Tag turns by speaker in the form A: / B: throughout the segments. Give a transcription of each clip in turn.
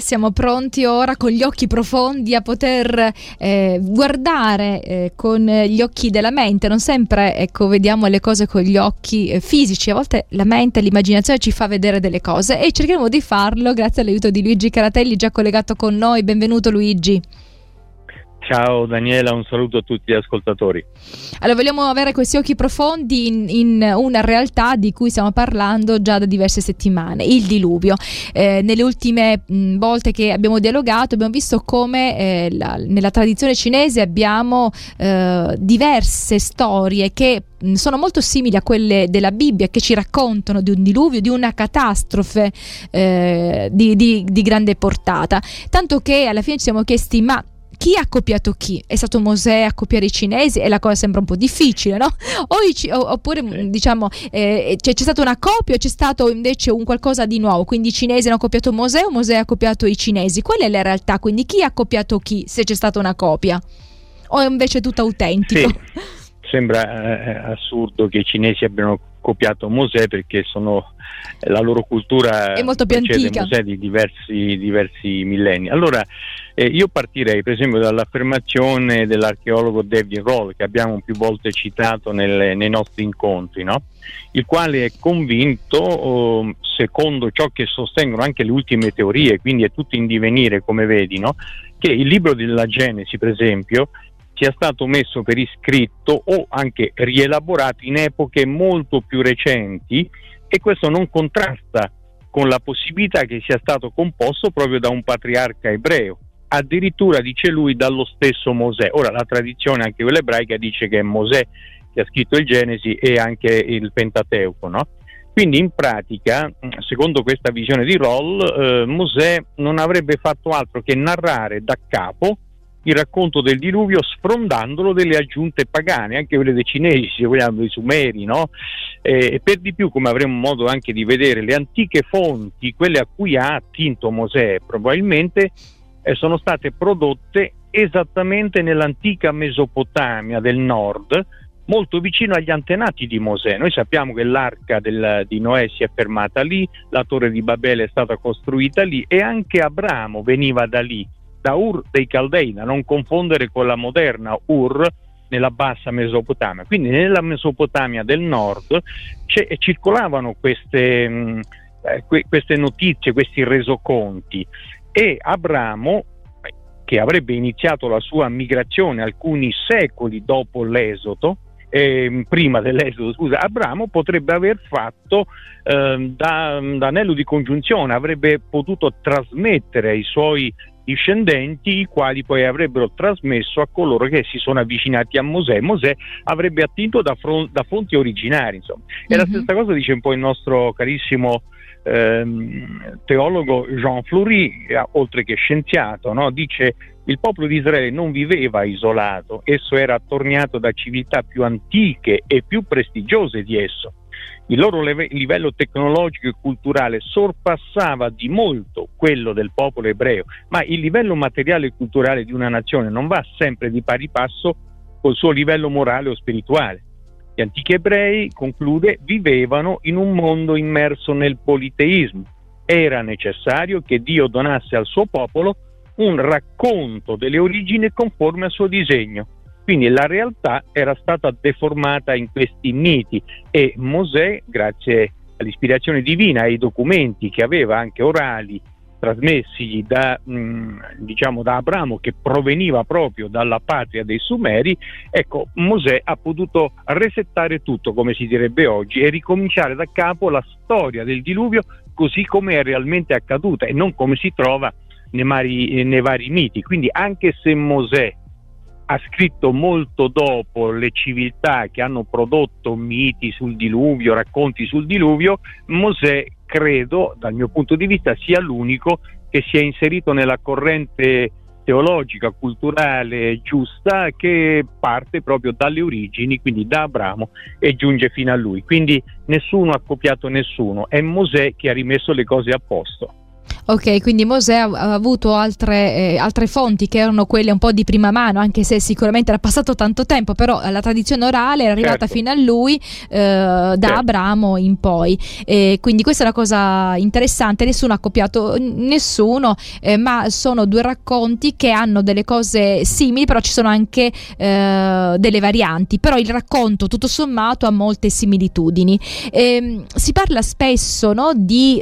A: siamo pronti ora con gli occhi profondi a poter guardare con gli occhi della mente. Non sempre, ecco, vediamo le cose con gli occhi fisici, a volte la mente, l'immaginazione ci fa vedere delle cose e cercheremo di farlo grazie all'aiuto di Luigi Caratelli, già collegato con noi. Benvenuto Luigi.
B: Ciao Daniela, un saluto a tutti gli ascoltatori.
A: Allora, vogliamo avere questi occhi profondi in una realtà di cui stiamo parlando già da diverse settimane, il diluvio. Nelle ultime volte che abbiamo dialogato abbiamo visto come nella tradizione cinese abbiamo diverse storie che sono molto simili a quelle della Bibbia, che ci raccontano di un diluvio, di una catastrofe di grande portata, tanto che alla fine ci siamo chiesti: ma chi ha copiato chi? È stato Mosè a copiare i cinesi? E la cosa sembra un po' difficile, no? Oppure diciamo c'è stata una copia o c'è stato invece un qualcosa di nuovo? Quindi i cinesi hanno copiato Mosè o Mosè ha copiato i cinesi? Qual è la realtà? Quindi chi ha copiato chi, se c'è stata una copia? O è invece tutto autentico?
B: Sì. Sembra assurdo che i cinesi abbiano copiato Mosè, perché la loro cultura
A: è molto più antica,
B: Mosè di diversi millenni. Allora io partirei per esempio dall'affermazione dell'archeologo David Roll, che abbiamo più volte citato nei nostri incontri, no? Il quale è convinto, secondo ciò che sostengono anche le ultime teorie, quindi è tutto in divenire, come vedi, no? Che il libro della Genesi, per esempio, sia stato messo per iscritto o anche rielaborato in epoche molto più recenti, e questo non contrasta con la possibilità che sia stato composto proprio da un patriarca ebreo, addirittura, dice lui, dallo stesso Mosè. Ora la tradizione, anche quella ebraica, dice che è Mosè che ha scritto il Genesi e anche il Pentateuco, no? Quindi in pratica, secondo questa visione di Roll, Mosè non avrebbe fatto altro che narrare da capo il racconto del diluvio, sfrondandolo delle aggiunte pagane, anche quelle dei cinesi, se vogliamo, dei sumeri, no? E per di più, come avremo modo anche di vedere, le antiche fonti, quelle a cui ha attinto Mosè, probabilmente sono state prodotte esattamente nell'antica Mesopotamia del nord, molto vicino agli antenati di Mosè. Noi sappiamo che l'arca di Noè si è fermata lì, la torre di Babele è stata costruita lì, e anche Abramo veniva da lì, da Ur dei Caldei, da non confondere con la moderna Ur nella bassa Mesopotamia. Quindi nella Mesopotamia del nord circolavano queste notizie, questi resoconti, e Abramo, che avrebbe iniziato la sua migrazione alcuni secoli dopo l'esodo, prima dell'esodo, scusa, Abramo potrebbe aver fatto da anello di congiunzione, avrebbe potuto trasmettere ai suoi discendenti, i quali poi avrebbero trasmesso a coloro che si sono avvicinati a Mosè. Mosè avrebbe attinto da fonti originarie, insomma. E la stessa cosa dice un po' il nostro carissimo teologo Jean Fleury, oltre che scienziato, no? Dice: il popolo di Israele non viveva isolato, esso era attorniato da civiltà più antiche e più prestigiose di esso. Il loro livello tecnologico e culturale sorpassava di molto quello del popolo ebreo, ma il livello materiale e culturale di una nazione non va sempre di pari passo col suo livello morale o spirituale. Gli antichi ebrei, conclude, vivevano in un mondo immerso nel politeismo. Era necessario che Dio donasse al suo popolo un racconto delle origini conforme al suo disegno. Quindi la realtà era stata deformata in questi miti, e Mosè, grazie all'ispirazione divina e ai documenti che aveva anche orali trasmessi da Abramo, che proveniva proprio dalla patria dei Sumeri, ecco, Mosè ha potuto resettare tutto, come si direbbe oggi, e ricominciare da capo la storia del diluvio così come è realmente accaduta e non come si trova nei vari miti. Quindi anche se Mosè ha scritto molto dopo le civiltà che hanno prodotto miti sul diluvio, racconti sul diluvio, Mosè, credo, dal mio punto di vista, sia l'unico che si è inserito nella corrente teologica, culturale, giusta, che parte proprio dalle origini, quindi da Abramo, e giunge fino a lui. Quindi nessuno ha copiato nessuno, è Mosè che ha rimesso le cose a posto.
A: Ok, quindi Mosè ha avuto altre fonti che erano quelle un po' di prima mano, anche se sicuramente era passato tanto tempo, però la tradizione orale era arrivata fino a lui da Abramo in poi. Quindi questa è una cosa interessante, nessuno ha copiato nessuno, ma sono due racconti che hanno delle cose simili, però ci sono anche delle varianti, però il racconto tutto sommato ha molte similitudini. Si parla spesso, no, di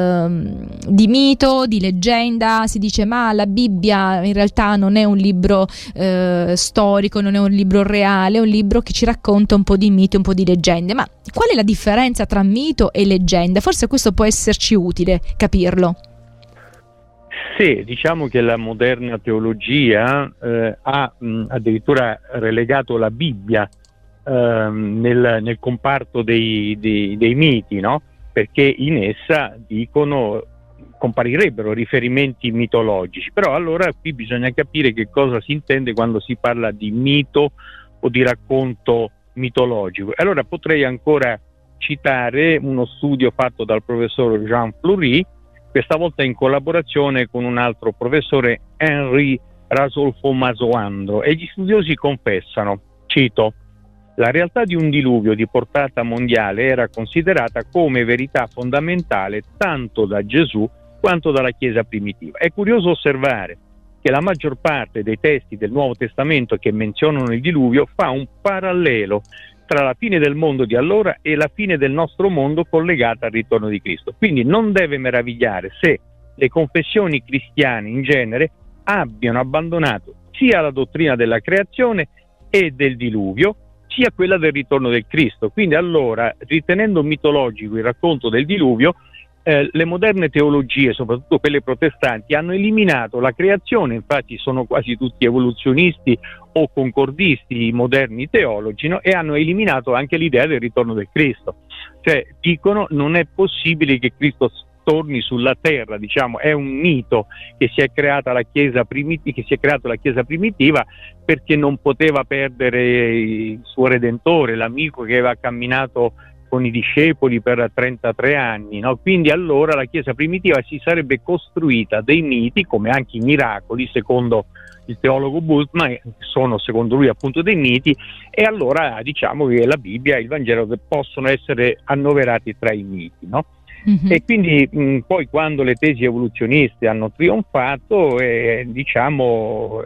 A: mito, di leggenda, si dice ma la Bibbia in realtà non è un libro storico, non è un libro reale, è un libro che ci racconta un po' di mito, un po' di leggende. Ma qual è la differenza tra mito e leggenda? Forse questo può esserci utile capirlo.
B: Sì, diciamo che la moderna teologia ha addirittura relegato la Bibbia nel comparto dei miti, no? Perché in essa comparirebbero riferimenti mitologici, però allora qui bisogna capire che cosa si intende quando si parla di mito o di racconto mitologico. Allora potrei ancora citare uno studio fatto dal professor Jean Fleury, questa volta in collaborazione con un altro professore, Henri Rasolfo Masoandro, e gli studiosi confessano, cito: la realtà di un diluvio di portata mondiale era considerata come verità fondamentale tanto da Gesù quanto dalla Chiesa primitiva. È curioso osservare che la maggior parte dei testi del Nuovo Testamento che menzionano il diluvio fa un parallelo tra la fine del mondo di allora e la fine del nostro mondo collegata al ritorno di Cristo. Quindi non deve meravigliare se le confessioni cristiane in genere abbiano abbandonato sia la dottrina della creazione e del diluvio, sia quella del ritorno del Cristo. Quindi allora, ritenendo mitologico il racconto del diluvio, le moderne teologie, soprattutto quelle protestanti, hanno eliminato la creazione. Infatti sono quasi tutti evoluzionisti o concordisti i moderni teologi, no? E hanno eliminato anche l'idea del ritorno del Cristo. Cioè dicono non è possibile che Cristo torni sulla terra, diciamo, è un mito che si è creata la Chiesa primitiva perché non poteva perdere il suo Redentore, l'amico che aveva camminato con i discepoli per 33 anni, no? Quindi allora la Chiesa primitiva si sarebbe costruita dei miti, come anche i miracoli, secondo il teologo Bultmann, sono secondo lui appunto dei miti, e allora diciamo che la Bibbia e il Vangelo possono essere annoverati tra i miti, no? Mm-hmm. E quindi poi quando le tesi evoluzioniste hanno trionfato, diciamo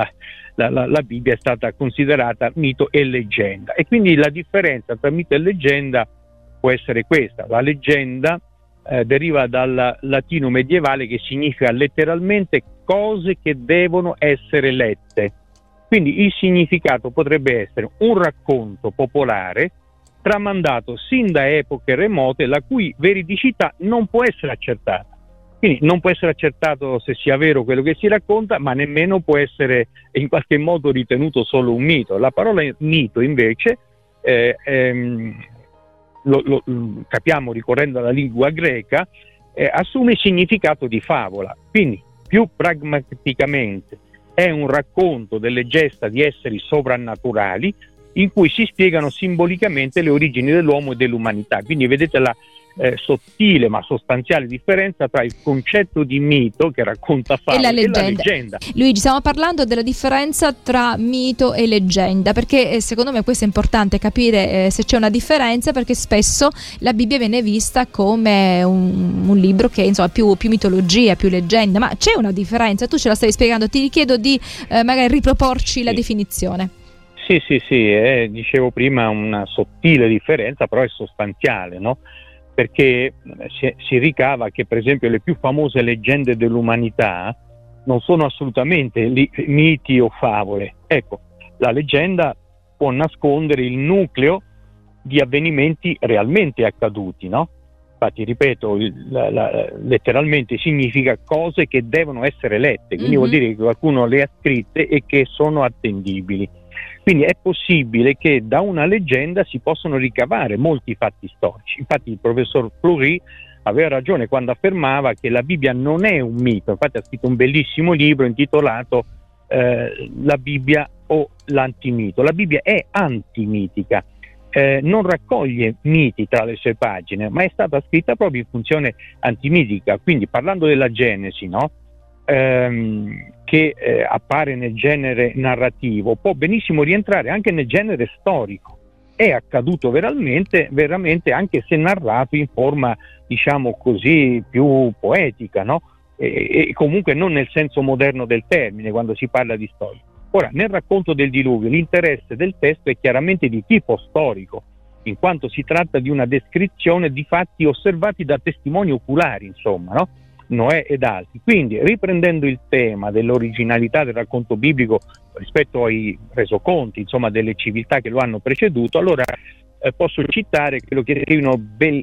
B: la Bibbia è stata considerata mito e leggenda, e quindi la differenza tra mito e leggenda può essere questa: la leggenda deriva dal latino medievale che significa letteralmente cose che devono essere lette, quindi il significato potrebbe essere un racconto popolare tramandato sin da epoche remote la cui veridicità non può essere accertata. Quindi non può essere accertato se sia vero quello che si racconta, ma nemmeno può essere in qualche modo ritenuto solo un mito. La parola mito invece lo capiamo ricorrendo alla lingua greca, assume il significato di favola. Quindi più pragmaticamente è un racconto delle gesta di esseri sovrannaturali in cui si spiegano simbolicamente le origini dell'uomo e dell'umanità. Quindi vedete la sottile ma sostanziale differenza tra il concetto di mito, che racconta favole, e la leggenda.
A: Luigi, stiamo parlando della differenza tra mito e leggenda, perché secondo me questo è importante capire se c'è una differenza, perché spesso la Bibbia viene vista come un libro che insomma più mitologia, più leggenda, ma c'è una differenza, tu ce la stavi spiegando, ti richiedo di magari riproporci la definizione.
B: Sì, dicevo prima una sottile differenza, però è sostanziale, no? Perché si ricava che per esempio le più famose leggende dell'umanità non sono assolutamente miti o favole. Ecco, la leggenda può nascondere il nucleo di avvenimenti realmente accaduti, no? Infatti, ripeto, letteralmente significa cose che devono essere lette, quindi vuol dire che qualcuno le ha scritte e che sono attendibili. Quindi è possibile che da una leggenda si possono ricavare molti fatti storici. Infatti il professor Fleury aveva ragione quando affermava che la Bibbia non è un mito. Infatti ha scritto un bellissimo libro intitolato La Bibbia o l'antimito. La Bibbia è antimitica, non raccoglie miti tra le sue pagine, ma è stata scritta proprio in funzione antimitica. Quindi, parlando della Genesi, no? Che appare nel genere narrativo, può benissimo rientrare anche nel genere storico. È accaduto veramente, anche se narrato in forma, diciamo così, più poetica, no? E comunque non nel senso moderno del termine, quando si parla di storia. Ora, nel racconto del diluvio, l'interesse del testo è chiaramente di tipo storico, in quanto si tratta di una descrizione di fatti osservati da testimoni oculari, insomma, no? Noè ed altri. Quindi, riprendendo il tema dell'originalità del racconto biblico rispetto ai resoconti, insomma, delle civiltà che lo hanno preceduto, allora posso citare quello che scrivono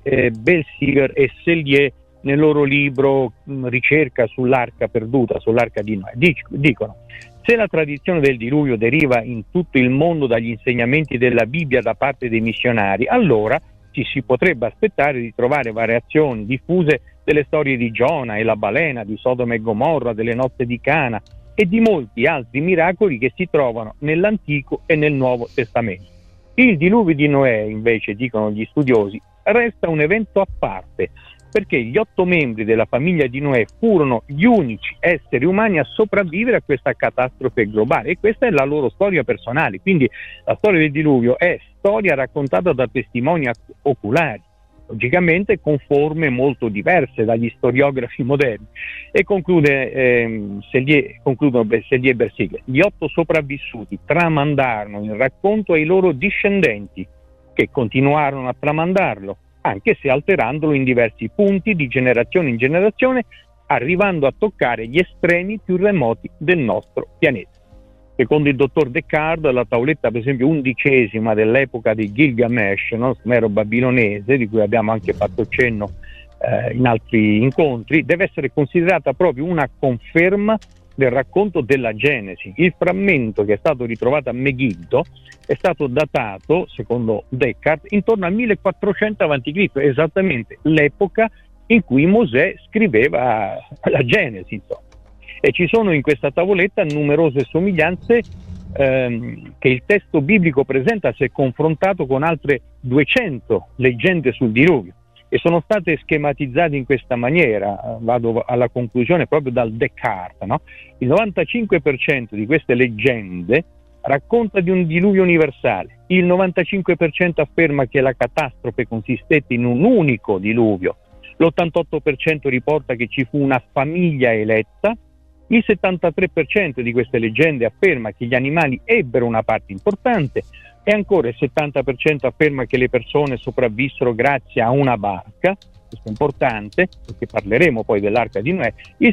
B: Belsiger e Sellier nel loro libro Ricerca sull'arca perduta, sull'arca di Noè. Dicono: se la tradizione del diluvio deriva in tutto il mondo dagli insegnamenti della Bibbia da parte dei missionari, allora ci si potrebbe aspettare di trovare variazioni diffuse delle storie di Giona e la balena, di Sodoma e Gomorra, delle nozze di Cana e di molti altri miracoli che si trovano nell'Antico e nel Nuovo Testamento. Il diluvio di Noè, invece, dicono gli studiosi, resta un evento a parte, perché gli 8 membri della famiglia di Noè furono gli unici esseri umani a sopravvivere a questa catastrofe globale, e questa è la loro storia personale. Quindi la storia del diluvio è storia raccontata da testimoni oculari, logicamente con forme molto diverse dagli storiografi moderni. E concludono Sellier e Bersiglia: gli 8 sopravvissuti tramandarono il racconto ai loro discendenti, che continuarono a tramandarlo, anche se alterandolo in diversi punti di generazione in generazione, arrivando a toccare gli estremi più remoti del nostro pianeta. Secondo il dottor Descartes, la tavoletta, per esempio, 11ª dell'epoca di Gilgamesh, no? Sumero babilonese, di cui abbiamo anche fatto cenno in altri incontri, deve essere considerata proprio una conferma del racconto della Genesi. Il frammento che è stato ritrovato a Megiddo è stato datato, secondo Descartes, intorno al 1400 a.C., esattamente l'epoca in cui Mosè scriveva la Genesi, insomma. E ci sono in questa tavoletta numerose somiglianze che il testo biblico presenta se confrontato con altre 200 leggende sul diluvio, e sono state schematizzate in questa maniera. Vado alla conclusione proprio dal Descartes, no? Il 95% di queste leggende racconta di un diluvio universale, il 95% afferma che la catastrofe consistette in un unico diluvio, l'88% riporta che ci fu una famiglia eletta, il 73% di queste leggende afferma che gli animali ebbero una parte importante, e ancora il 70% afferma che le persone sopravvissero grazie a una barca. Questo è importante, perché parleremo poi dell'arca di Noè. Il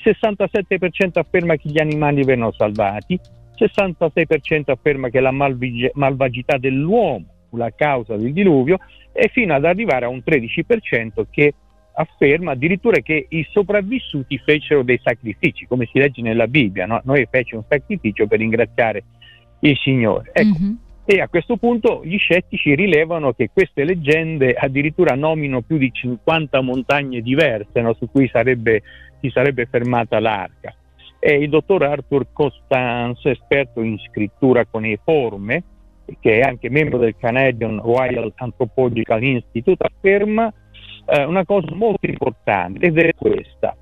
B: 67% afferma che gli animali vennero salvati, il 66% afferma che la malvagità dell'uomo fu la causa del diluvio, e fino ad arrivare a un 13% che afferma addirittura che i sopravvissuti fecero dei sacrifici, come si legge nella Bibbia, no? Noè fece un sacrificio per ringraziare il Signore. Ecco. Mm-hmm. E a questo punto gli scettici rilevano che queste leggende addirittura nomino più di 50 montagne diverse, no? Su cui si sarebbe fermata l'arca. E il dottor Arthur Constance, esperto in scrittura cuneiforme, che è anche membro del Canadian Royal Anthropological Institute, afferma una cosa molto importante, ed è questa.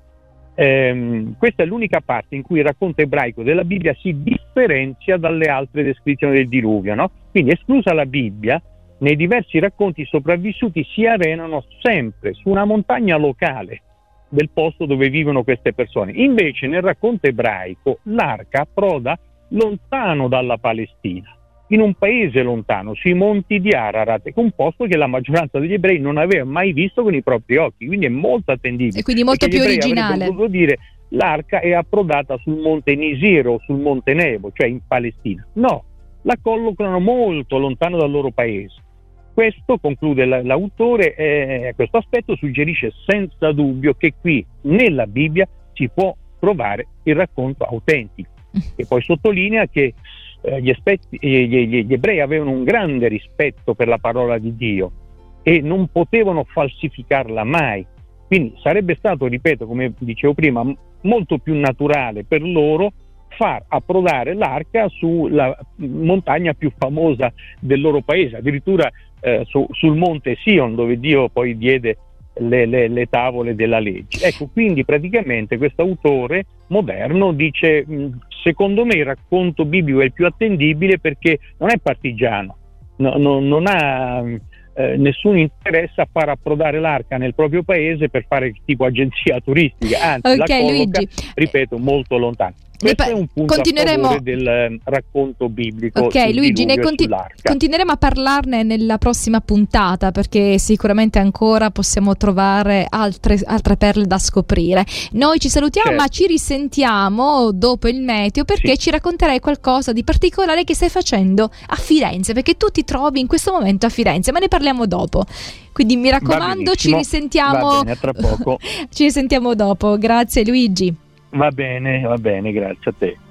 B: Questa è l'unica parte in cui il racconto ebraico della Bibbia si differenzia dalle altre descrizioni del diluvio, no? Quindi, esclusa la Bibbia, nei diversi racconti sopravvissuti si arenano sempre su una montagna locale del posto dove vivono queste persone. Invece nel racconto ebraico l'arca approda lontano dalla Palestina, in un paese lontano, sui monti di Ararat, un posto che la maggioranza degli ebrei non aveva mai visto con i propri occhi, quindi è molto attendibile.
A: E quindi molto più originale.
B: Potuto dire l'arca è approdata sul monte Nisir o sul monte Nebo, cioè in Palestina. No, la collocano molto lontano dal loro paese. Questo, conclude l'autore, questo aspetto suggerisce senza dubbio che qui nella Bibbia si può trovare il racconto autentico. E poi sottolinea che gli ebrei avevano un grande rispetto per la parola di Dio e non potevano falsificarla mai. Quindi sarebbe stato, ripeto, come dicevo prima, molto più naturale per loro far approdare l'arca sulla montagna più famosa del loro paese, addirittura sul monte Sion, dove Dio poi diede le tavole della legge. Ecco, quindi praticamente questo autore moderno dice: secondo me il racconto biblico è il più attendibile perché non è partigiano, non ha nessun interesse a far approdare l'arca nel proprio paese per fare tipo agenzia turistica, anzi la colloca, Luigi, ripeto, molto lontano. Questo è un punto a favore del racconto biblico.
A: Ok, Luigi, ne continueremo a parlarne nella prossima puntata, perché sicuramente ancora possiamo trovare altre perle da scoprire. Noi ci salutiamo, certo, ma ci risentiamo dopo il meteo, perché ci racconterai qualcosa di particolare che stai facendo a Firenze, perché tu ti trovi in questo momento a Firenze, ma ne parliamo dopo. Quindi mi raccomando, ci risentiamo.
B: Va bene, tra poco.
A: Ci risentiamo dopo. Grazie Luigi.
B: Va bene, grazie a te.